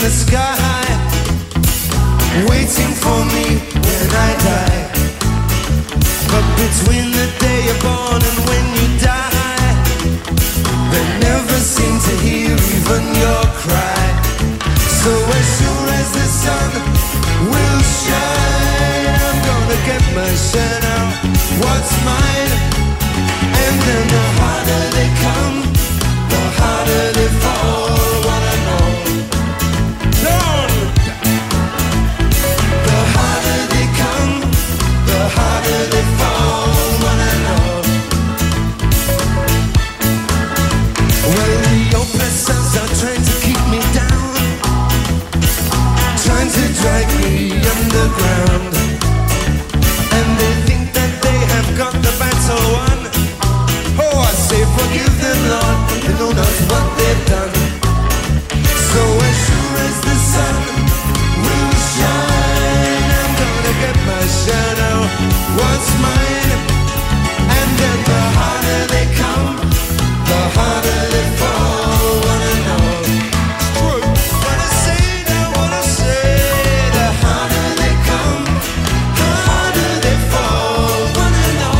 the sky, waiting for me when I die. But between the day you're born and when you die, they never seem to hear even your cry. So as sure as the sun will shine, I'm gonna get my share now. What's mine? And then the harder they come, the harder they fall. Wanna know? Down. The harder they come, the harder they fall. Wanna know? Well, the oppressors are trying to keep me down, trying to drag me underground, and they think that they have got the battle won. Oh, I say forgive them, Lord, they know not what they've done. So as sure as the sun will shine, I'm gonna get my share now. What's mine? And then the harder they come, the harder they fall. Wanna know? Wanna say, now wanna say, the harder they come, the harder they fall. Wanna know?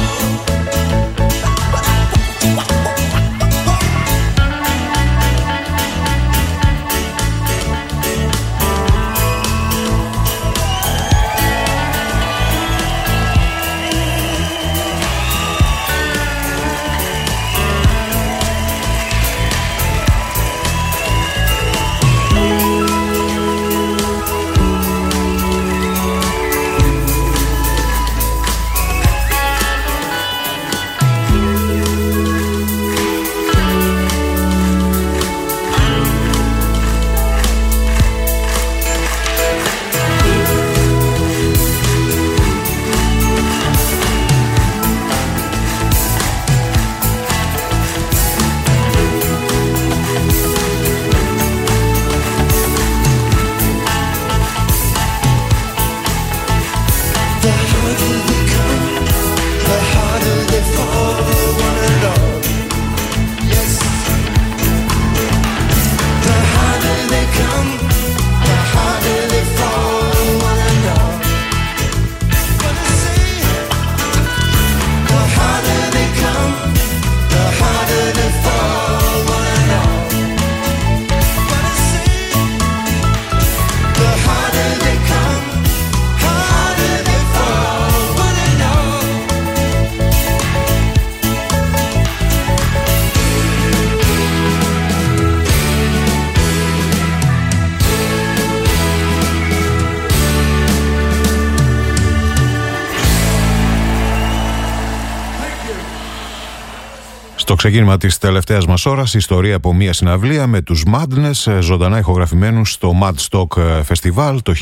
Στο ξεκίνημα της τελευταίας μας ώρας, ιστορία από μια συναυλία με τους Madness, ζωντανά ηχογραφημένους στο Madstock Festival το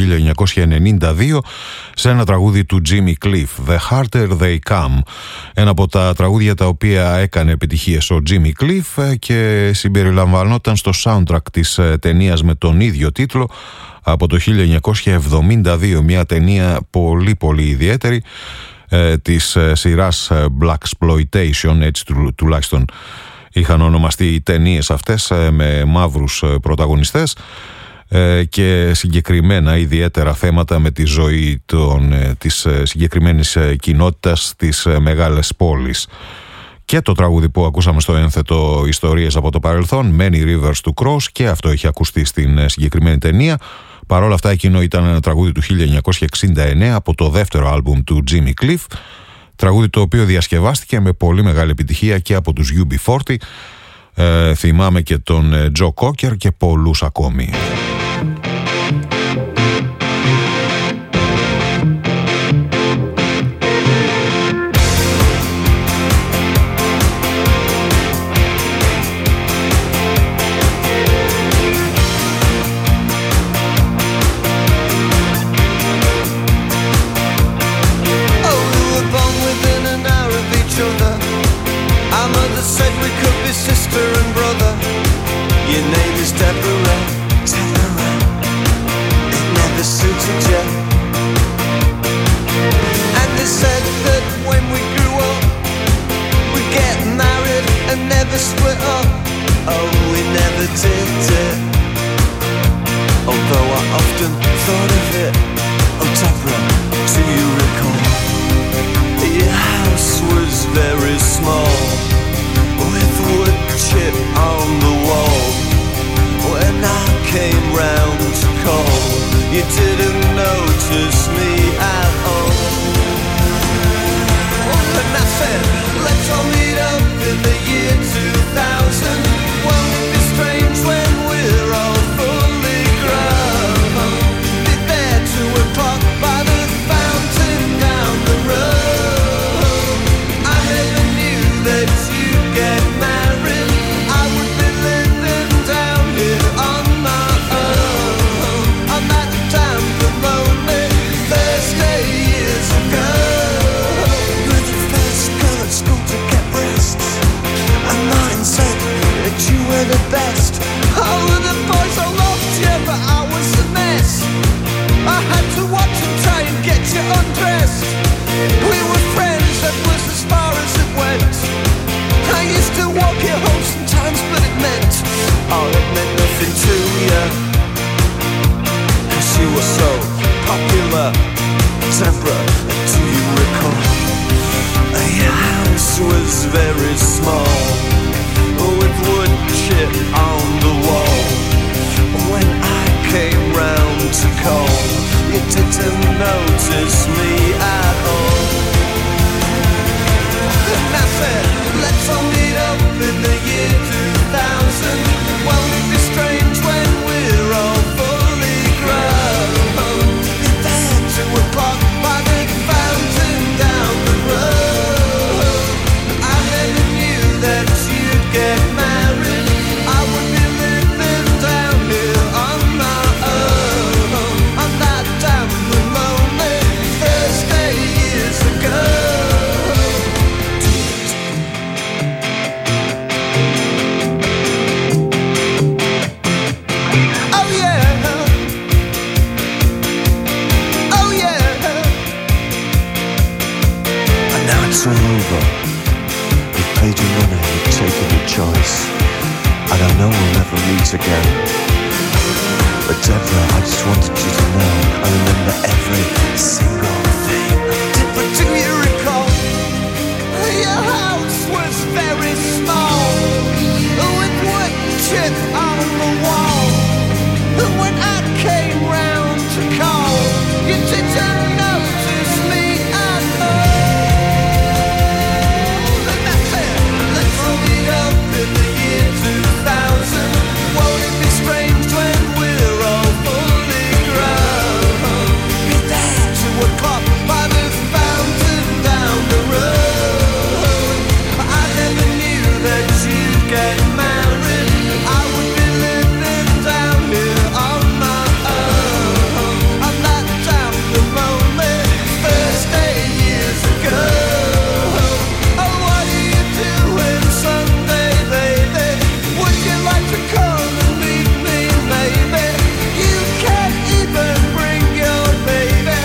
1992, σε ένα τραγούδι του Jimmy Cliff, The Harder They Come. Ένα από τα τραγούδια τα οποία έκανε επιτυχίες ο Jimmy Cliff και συμπεριλαμβανόταν στο soundtrack της ταινίας με τον ίδιο τίτλο από το 1972, μια ταινία πολύ πολύ ιδιαίτερη της σειράς Blaxploitation, έτσι τουλάχιστον είχαν ονομαστεί οι ταινίες αυτές, με μαύρους πρωταγωνιστές και συγκεκριμένα ιδιαίτερα θέματα με τη ζωή της συγκεκριμένης κοινότητας στις μεγάλες πόλεις. Και το τραγούδι που ακούσαμε στο ένθετο Ιστορίες από το παρελθόν, Many Rivers to Cross, και αυτό έχει ακουστεί στην συγκεκριμένη ταινία. Παρ' όλα αυτά, εκείνο ήταν ένα τραγούδι του 1969 από το δεύτερο άλμπουμ του Jimmy Cliff, τραγούδι το οποίο διασκευάστηκε με πολύ μεγάλη επιτυχία και από τους UB40, θυμάμαι και τον Joe Cocker και πολλούς ακόμη. Sister and brother, your name is Deborah. came round to call, you didn't notice me at all. And I said, let's all meet up in the year 2000. Won't it be strange when we're all fully grown? Be there 2 o'clock by the fountain down the road. I never knew that you'd get married. I would be living down here on my own, on that damn lonely Thursday years ago. You were the first girl at school to get breasts, and mine said that you were the best. All of the boys all loved you, but I was a mess. I had to watch and try and get you undressed. We were friends, that was as far as it went. I used to walk you home sometimes, but it meant, oh, it meant nothing to you, 'cause you were so popular. Deborah, do you recall? Your house was very small, with wood chip on the wall. When I came round to call, you didn't notice me at all. And I said, let's all meet up in the year 2000. Won't it be strange when we're all fully grown? Be there 2 o'clock by the fountain down the road. I never knew that you'd get married. I would be living down here on my own, on that damn lonely Thursday years ago. Oh yeah, oh yeah. And now it's all over. You've paid your money, you've taken your choice, and I know we'll never meet again. But Deborah, I just wanted you to know I remember every single thing. But do you recall? Your house was very small, with wood chip on the wall. And when I came round to call, you didn't notice me at all. And I said, let's all meet up in the year 2000. Won't it be strange when we're all fully grown? Be there 2 o'clock by the fountain down the road. I never knew that you'd get married. I would be living down here on my own, on that damn lonely Thursday years ago. Oh, what are you doing Sunday, baby? Would you like to come and meet me, maybe? You can't even bring your baby.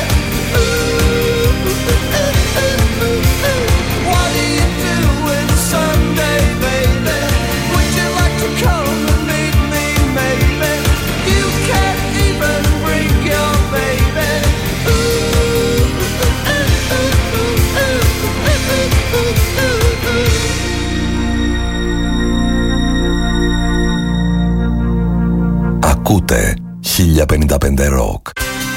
What are you doing Sunday, baby? Would you like to come and meet me, maybe? You can't even bring your baby. Ακούτε 1055 Rock.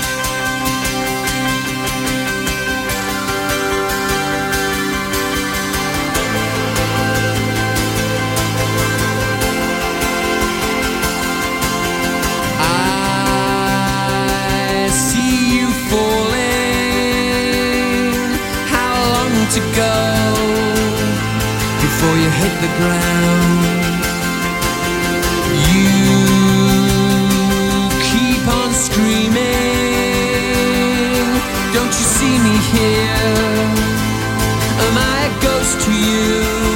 I see you falling. How long to go before you hit the ground? You keep on screaming. Don't you see me here? Am I a ghost to you?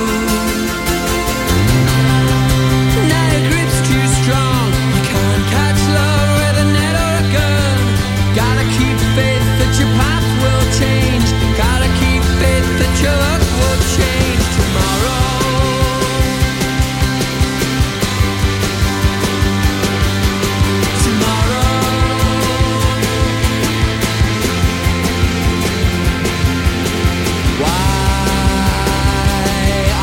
Now your grip's too strong. You can't catch love with a net or a gun. Gotta keep faith that your path will change. Gotta keep faith that your luck will change tomorrow. Why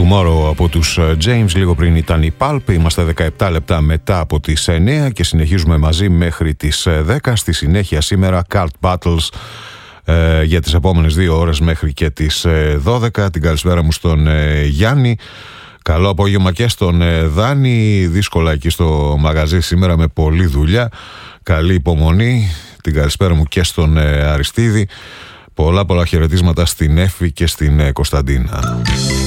Tomorrow από τους James. Λίγο πριν ήταν η Pulp. Είμαστε 17 λεπτά μετά από τις 9 και συνεχίζουμε μαζί μέχρι τις 10. Στη συνέχεια σήμερα Cult Battles για τις επόμενες 2 ώρες μέχρι και τις 12. Την καλησπέρα μου στον Γιάννη. Καλό απόγευμα και στον Δάνη. Δύσκολα εκεί στο μαγαζί σήμερα με πολλή δουλειά. Καλή υπομονή. Την καλησπέρα μου και στον Αριστίδη. Πολλά χαιρετίσματα στην Έφη και στην Κωνσταντίνα.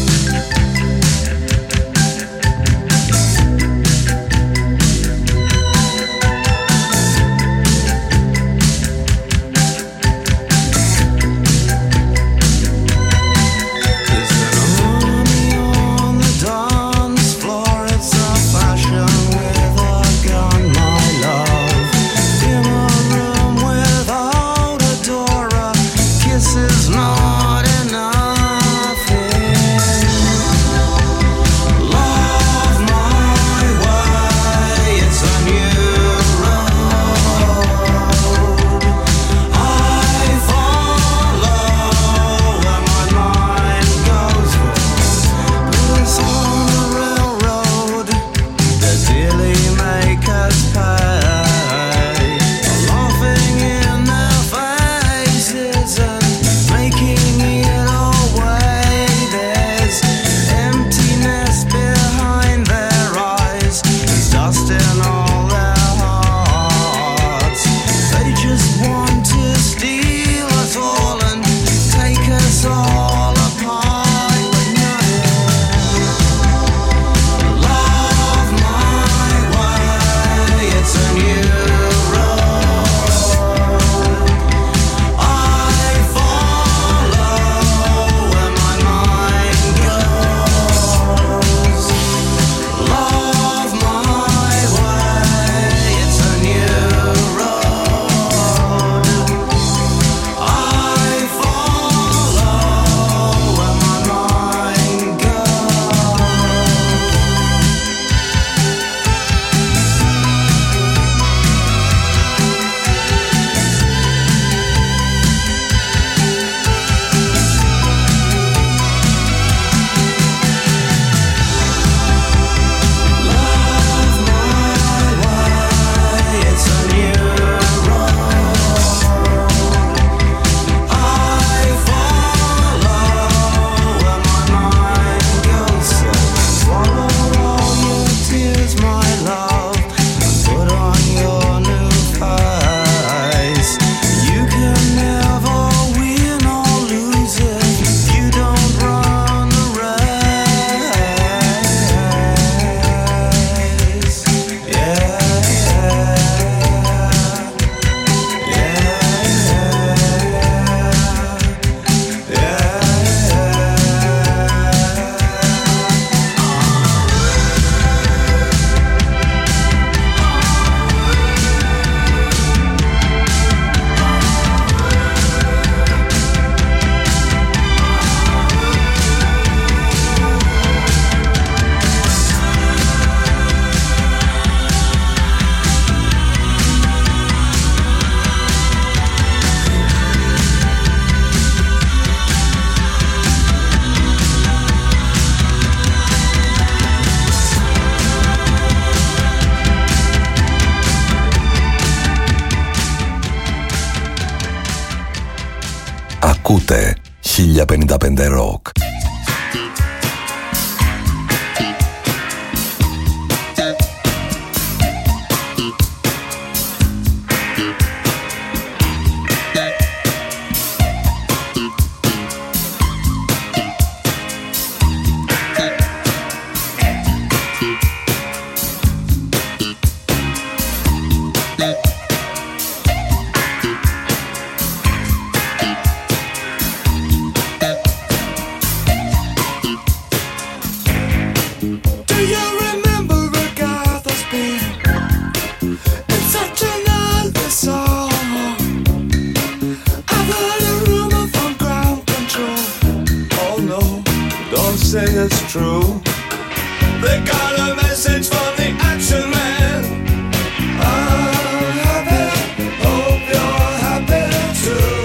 Ακούτε 1055 Rock.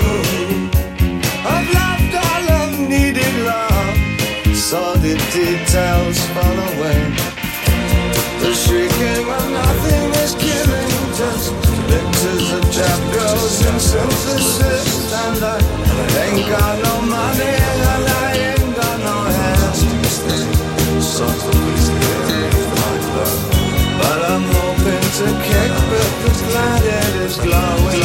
Did synthesis, and I ain't got no money, and I ain't got no hands. But I'm hoping to kick, but this planet is glowing.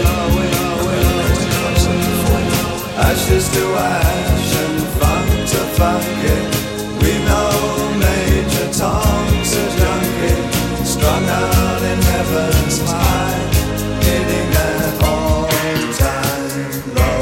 Ashes to ash and funk to funk it. We know Major Tom's a junkie, strung out in heaven's high, hitting an all-time low.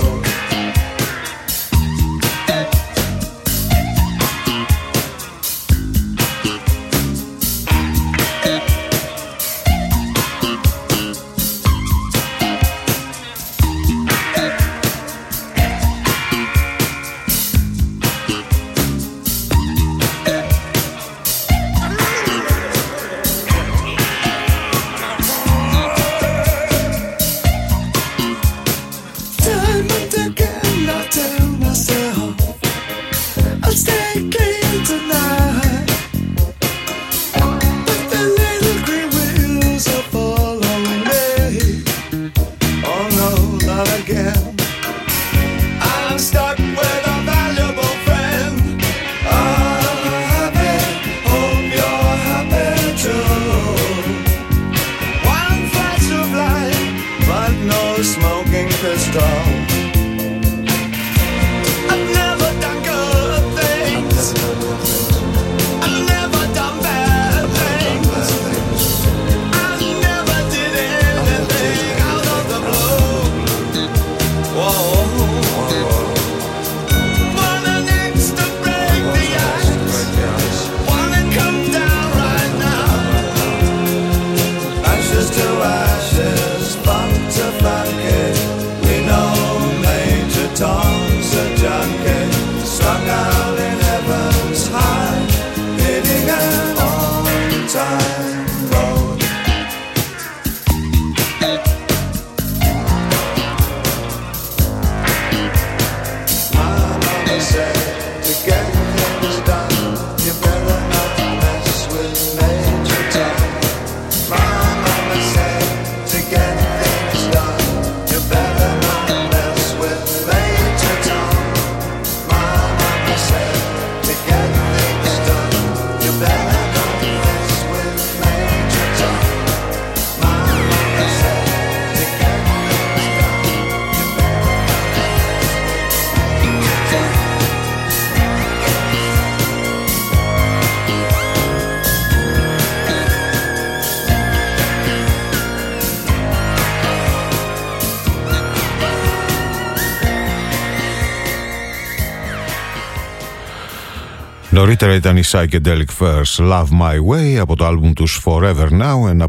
Νωρίτερα ήταν η Psychedelic Furs, Love My Way, από το άλμπουμ τους Forever Now, ένα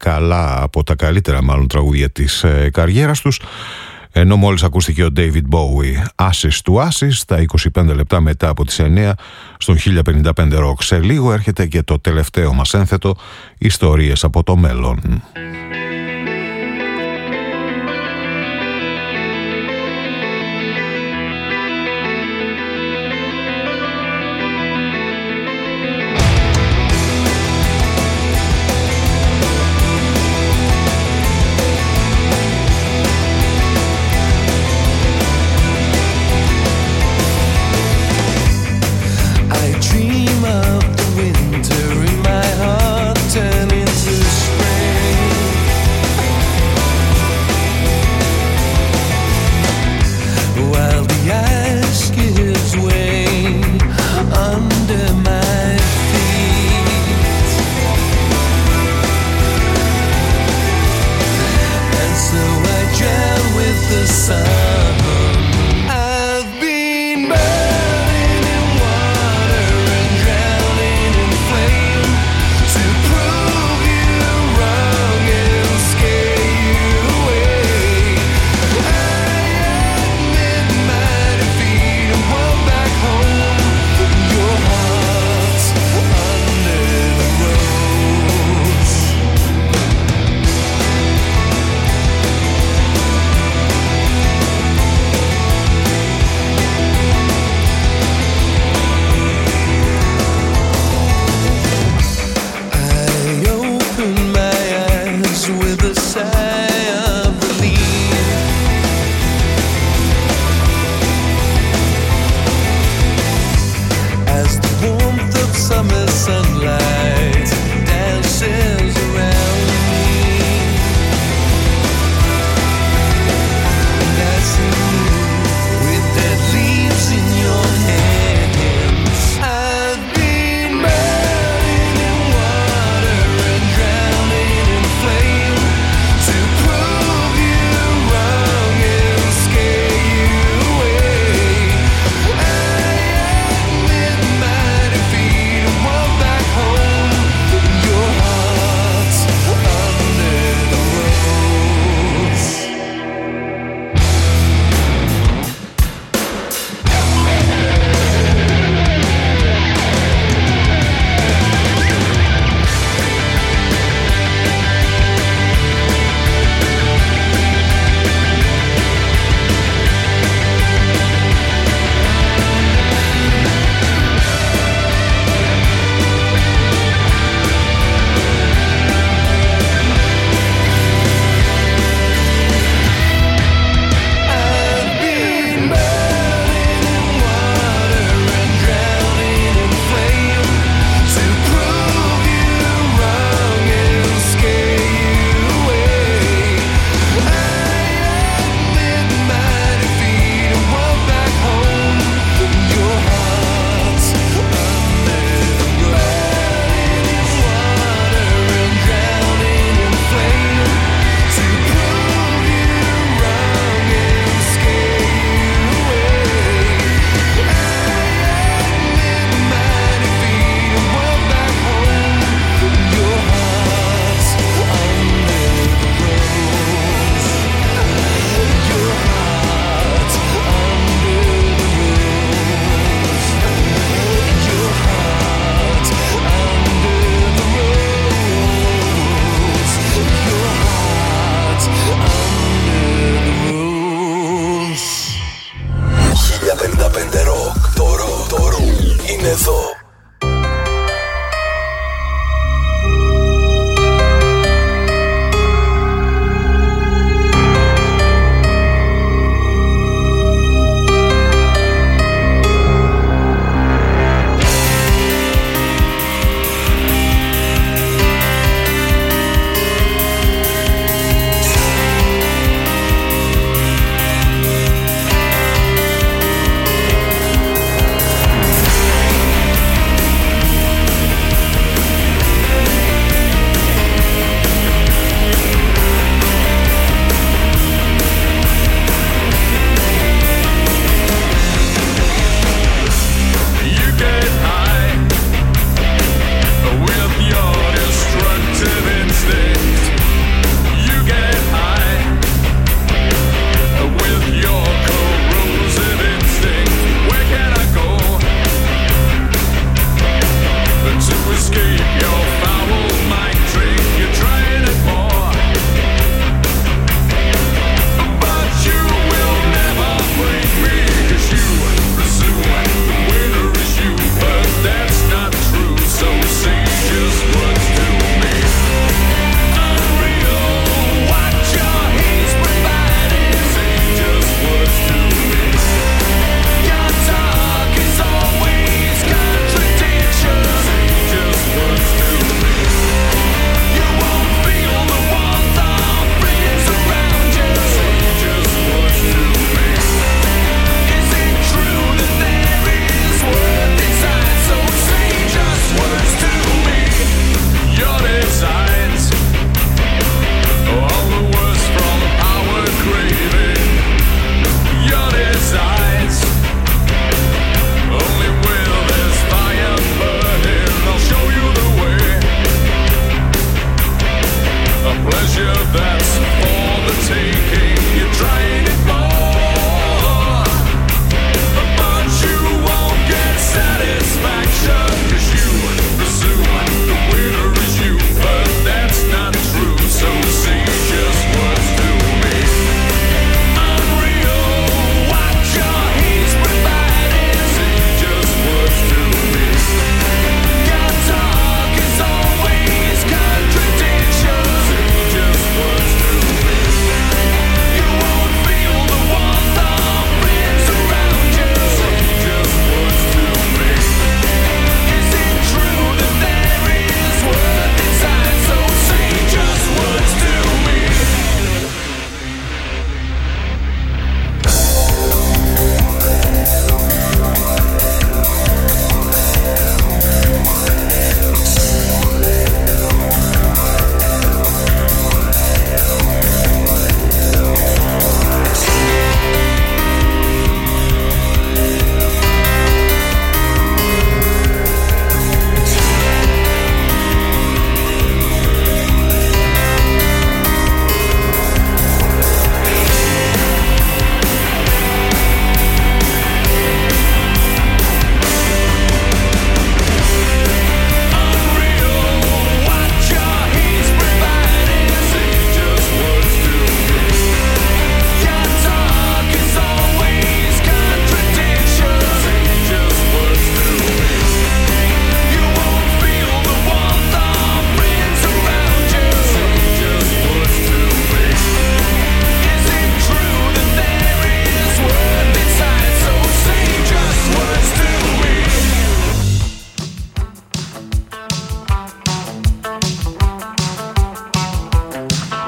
από τα καλύτερα μάλλον τραγούδια της καριέρας τους. Ενώ μόλις ακούστηκε ο David Bowie, Ashes to Ashes, τα 25 λεπτά μετά από τις 9 στον 1055 Rock. Σε λίγο έρχεται και το τελευταίο μας ένθετο, ιστορίες από το μέλλον.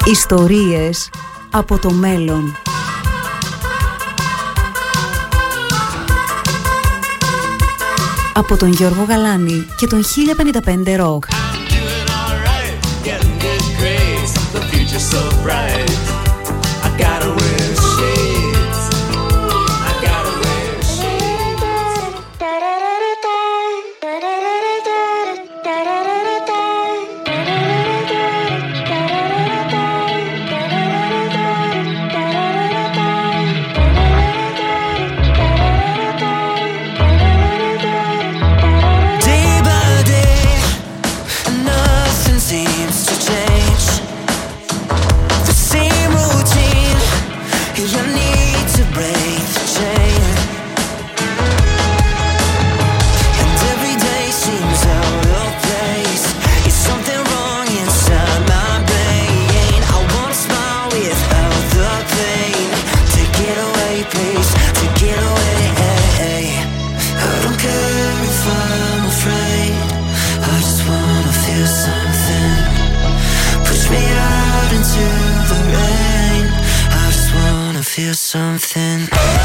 Ιστορίες από το μέλλον. Από τον Γιώργο Γαλάνη και τον 1055 Rock. Something.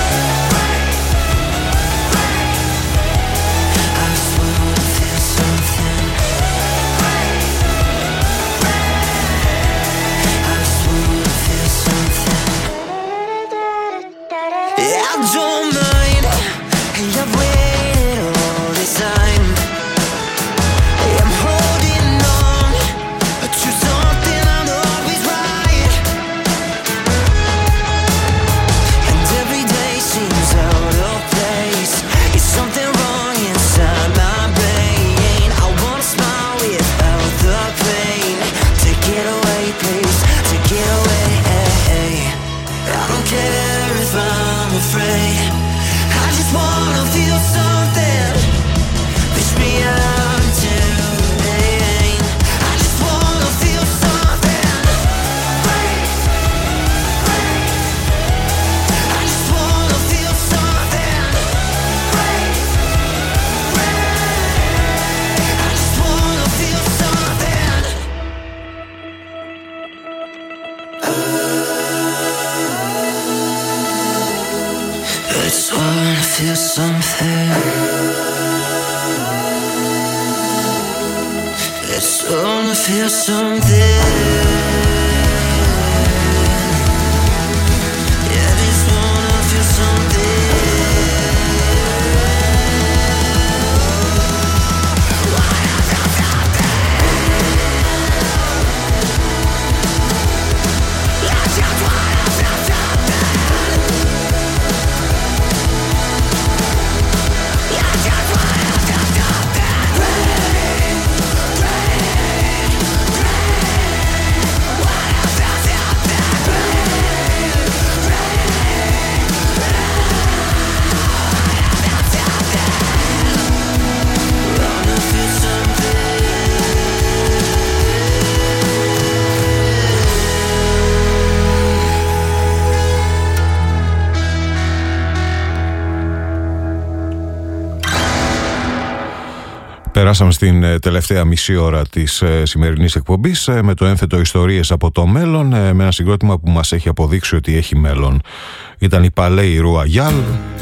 Περάσαμε στην τελευταία μισή ώρα της σημερινής εκπομπής με το ένθετο «Ιστορίες από το μέλλον», με ένα συγκρότημα που μας έχει αποδείξει ότι έχει μέλλον. Ήταν η Palais Royal,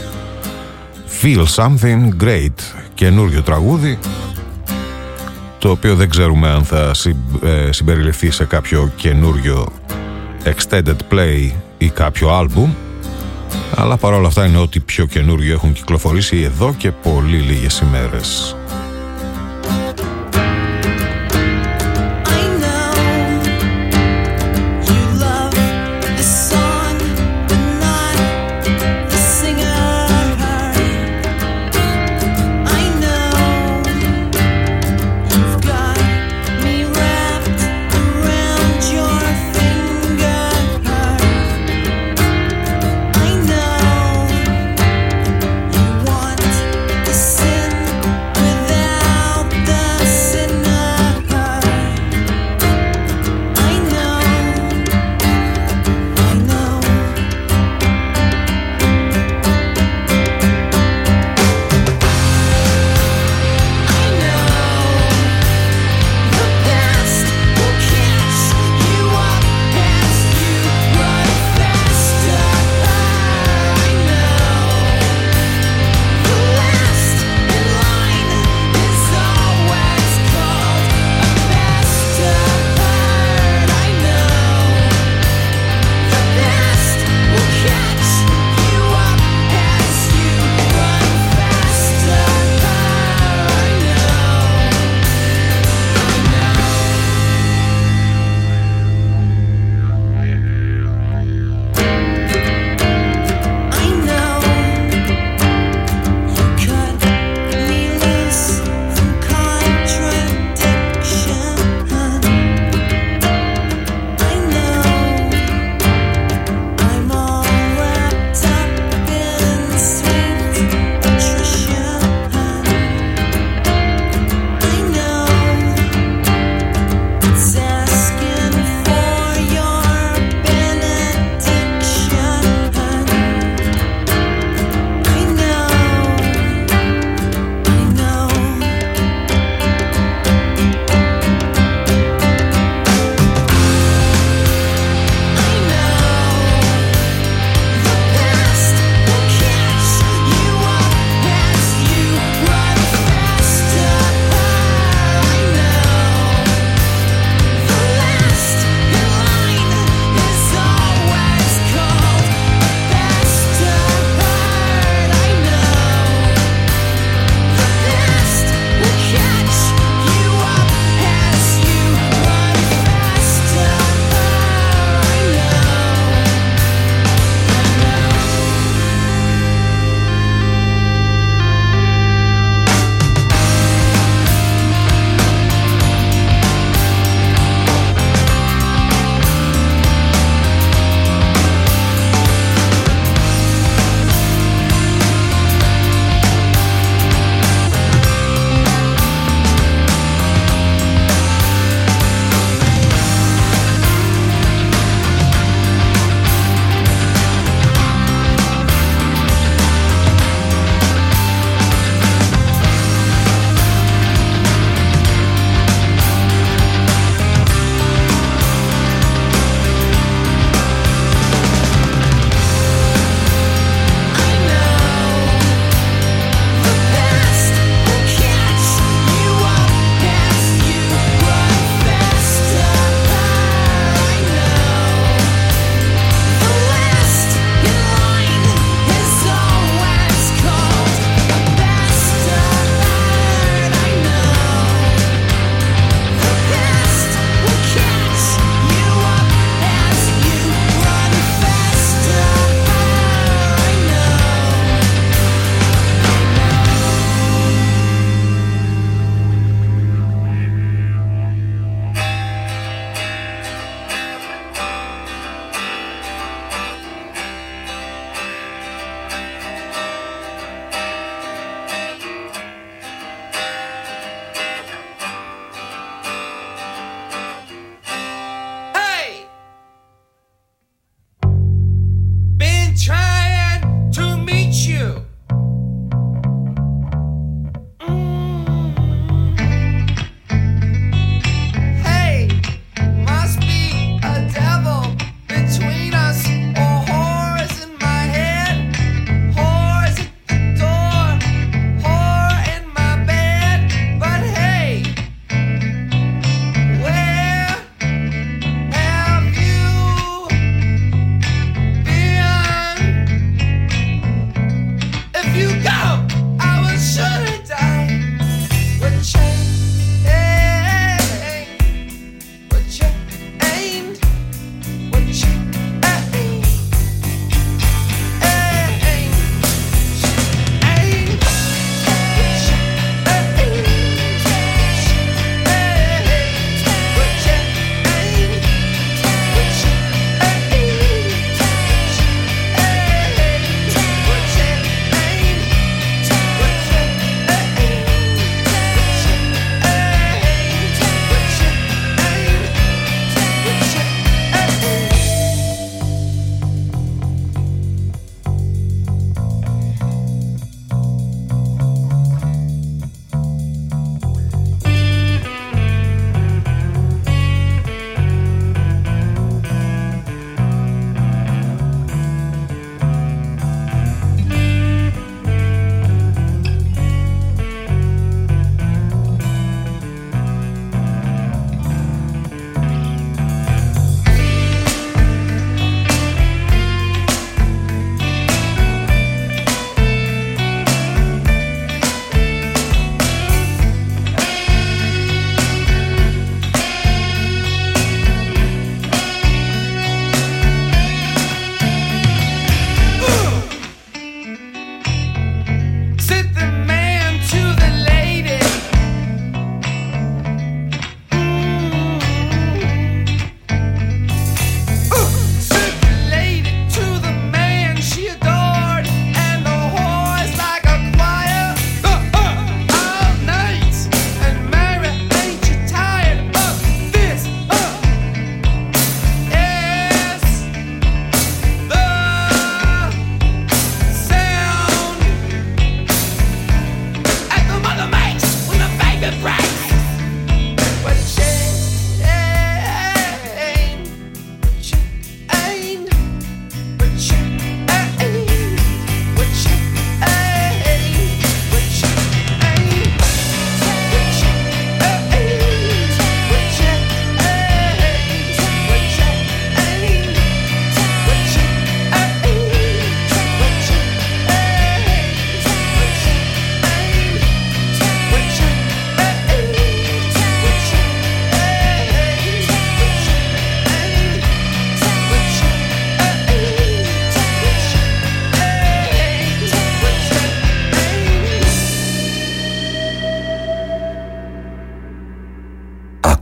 Feel Something Great, καινούριο τραγούδι, το οποίο δεν ξέρουμε αν θα συμπεριληφθεί σε κάποιο καινούριο extended play ή κάποιο άλμπουμ, αλλά παρόλα αυτά είναι ό,τι πιο καινούριο έχουν κυκλοφορήσει εδώ και πολύ λίγες ημέρες. With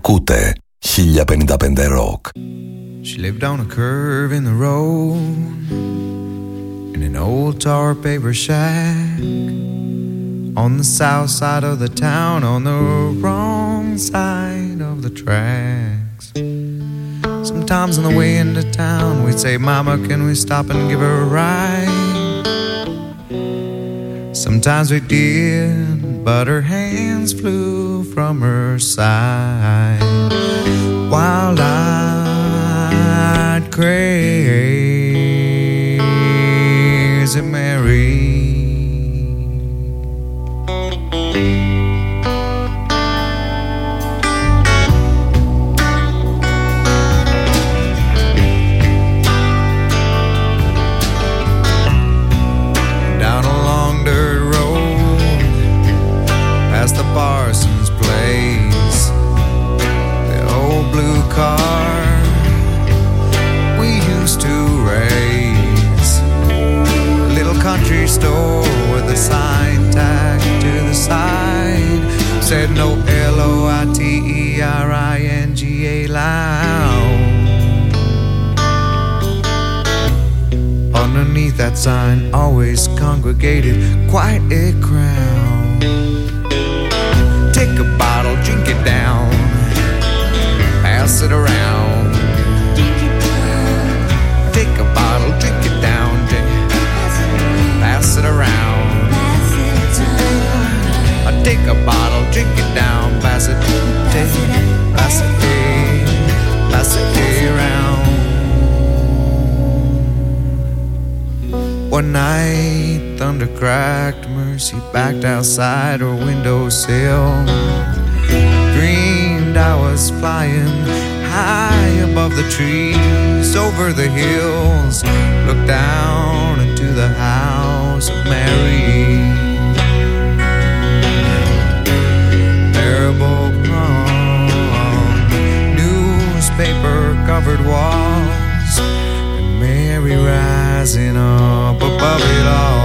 Ακούτε 1055 Rock. She lived on a curve in the road in an old tar paper shack on the south side of the town, on the wrong side of the tracks. Sometimes on the way into town we'd say, "Mama, can we stop and give her a ride?" Sometimes we did, but her hands flew from her side while I'd crazy Mary. Down a long dirt road past the Parsons place, the old blue car we used to race, a little country store with a sign tagged to the side said no Loiteringa lounge. Underneath that sign always congregated quite a crowd. Take a bottle, drink it down, pass it around. Take a bottle, drink it down, pass it around. Take a bottle, drink it down, pass it around. One night, thunder cracked, Mercy backed outside her windowsill. Dreamed I was flying high above the trees, over the hills, looked down into the house of Mary. Terrible prom, newspaper covered walls, and Mary rising up above it all.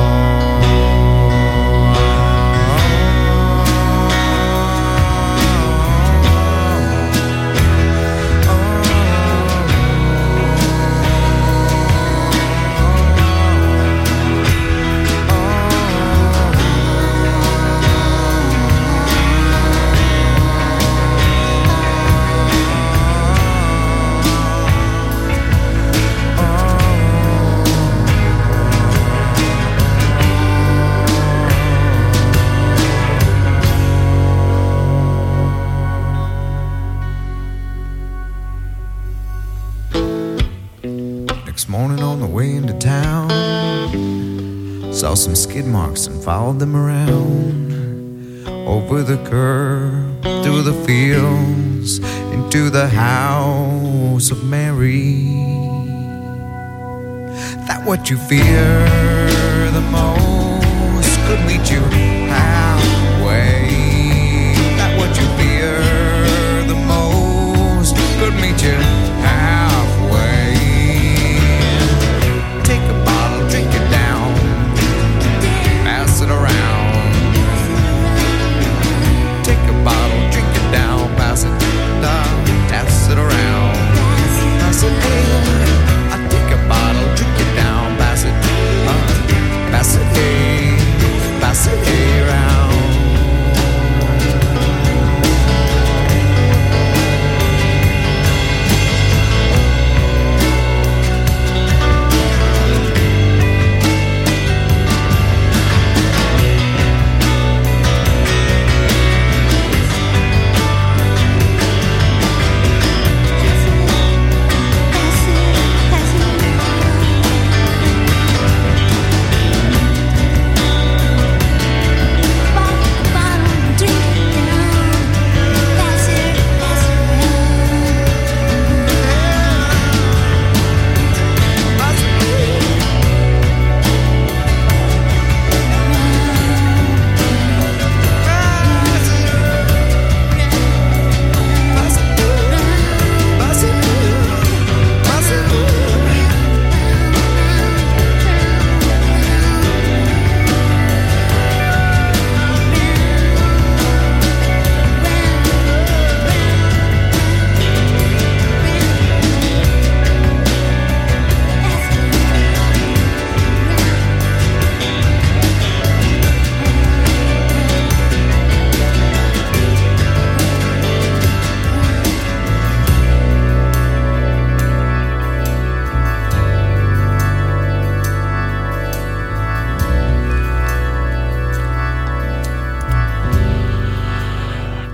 Morning on the way into town, saw some skid marks and followed them around, over the curb, through the fields, into the house of Mary. That what you fear the most could meet you halfway. That what you fear the most could meet you halfway. Take a bottle, drink it down, pass it around. Take a bottle, drink it down, pass it down, pass it around. Pass it down. I take a bottle, drink it down, pass it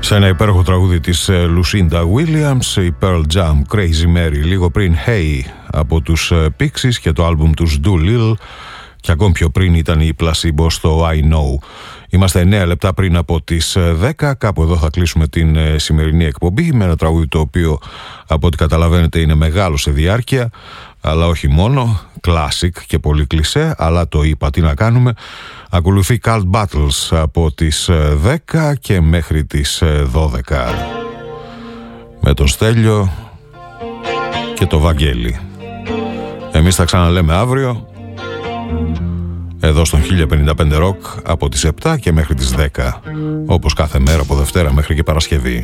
Σε ένα υπέροχο τραγούδι της Lucinda Williams, η Pearl Jam, Crazy Mary, λίγο πριν Hey από τους Pixies και το άλμπουμ τους Do Lil, και ακόμη πιο πριν ήταν η Placebo στο I Know. Είμαστε 9 λεπτά πριν από τις 10, κάπου εδώ θα κλείσουμε την σημερινή εκπομπή με ένα τραγούδι το οποίο από ό,τι καταλαβαίνετε είναι μεγάλο σε διάρκεια, αλλά όχι μόνο, classic και πολύ κλισέ, αλλά το είπα, τι να κάνουμε. Ακολουθεί Cult Battles από τις 10 και μέχρι τις 12 με τον Στέλιο και το Βαγγέλη. Εμείς θα ξαναλέμε αύριο εδώ στον 1055 Rock από τις 7 και μέχρι τις 10, όπως κάθε μέρα από Δευτέρα μέχρι και Παρασκευή.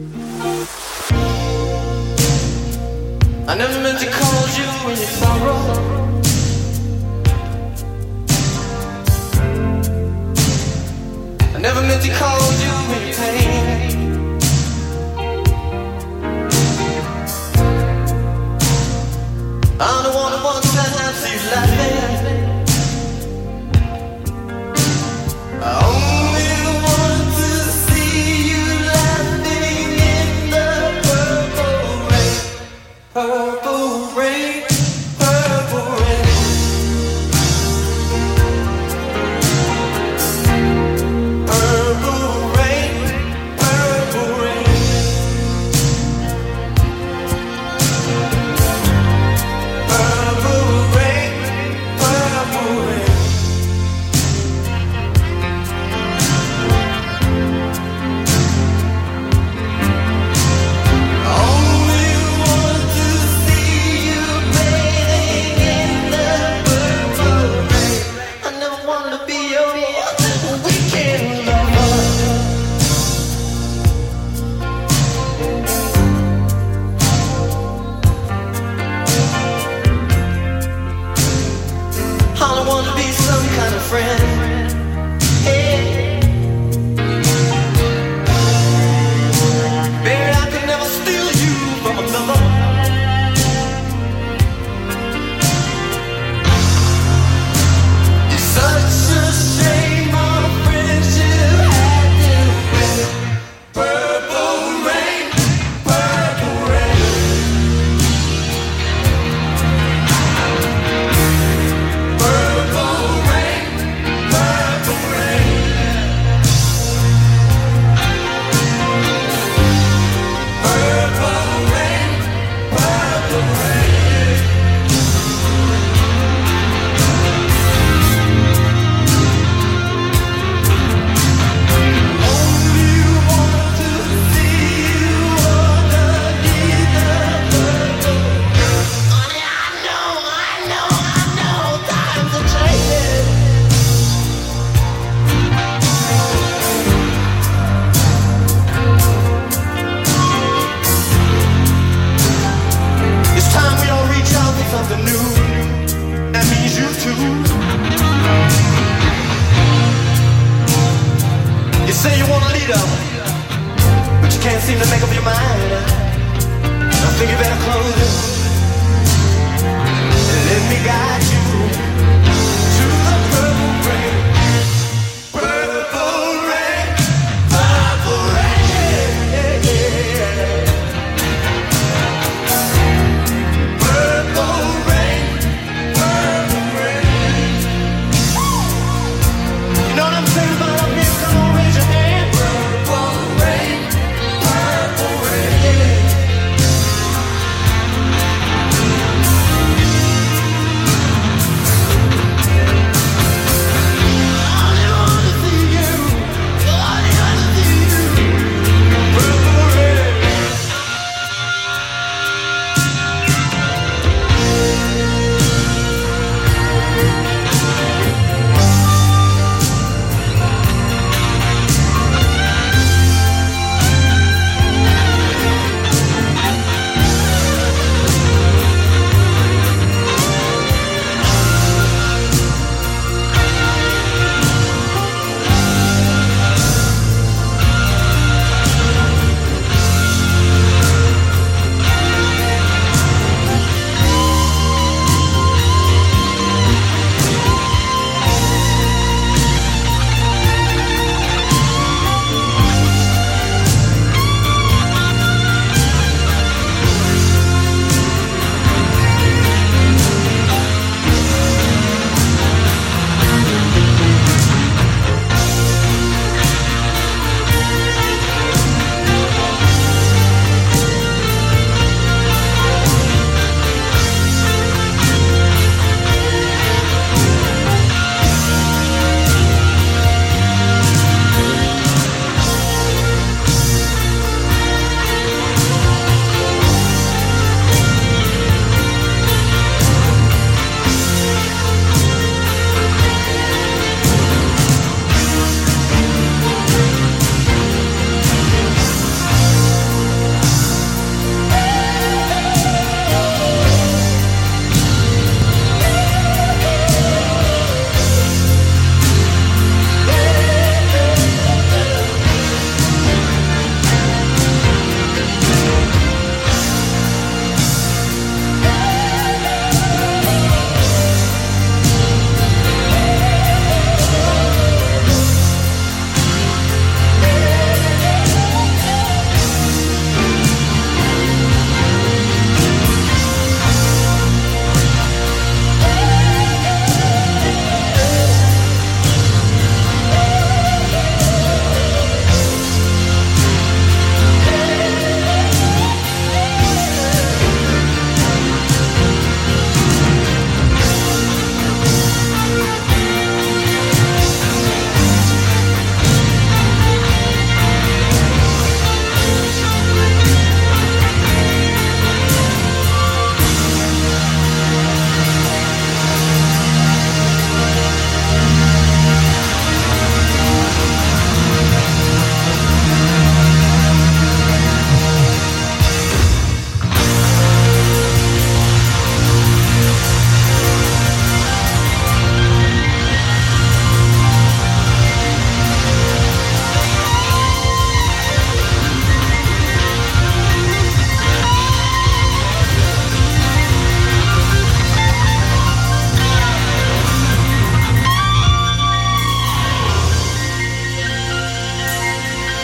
I never meant to call you in your sorrow. I never meant to call you in your pain. I'm the one who wants to have you laughing. I only want to see you laughing in the purple rain. Purple rain, purple rain. Purple rain, purple rain. Purple rain, purple rain. Only want to see you bathing in the purple rain. I never want to be your weekend lover. I don't want to be some kind of friend. Hey. Baby, I could never steal you from another. It's such a shame our friendship had to end. Purple rain, purple rain. Purple rain, purple rain. Purple rain, purple rain. Only want to see you underneath the purple rain. Honey, I know, times are changing. It's time we all reach out for something new. That means you too. You say you want a leader, but you can't seem to make up your mind. I think you better close it and let me guide you.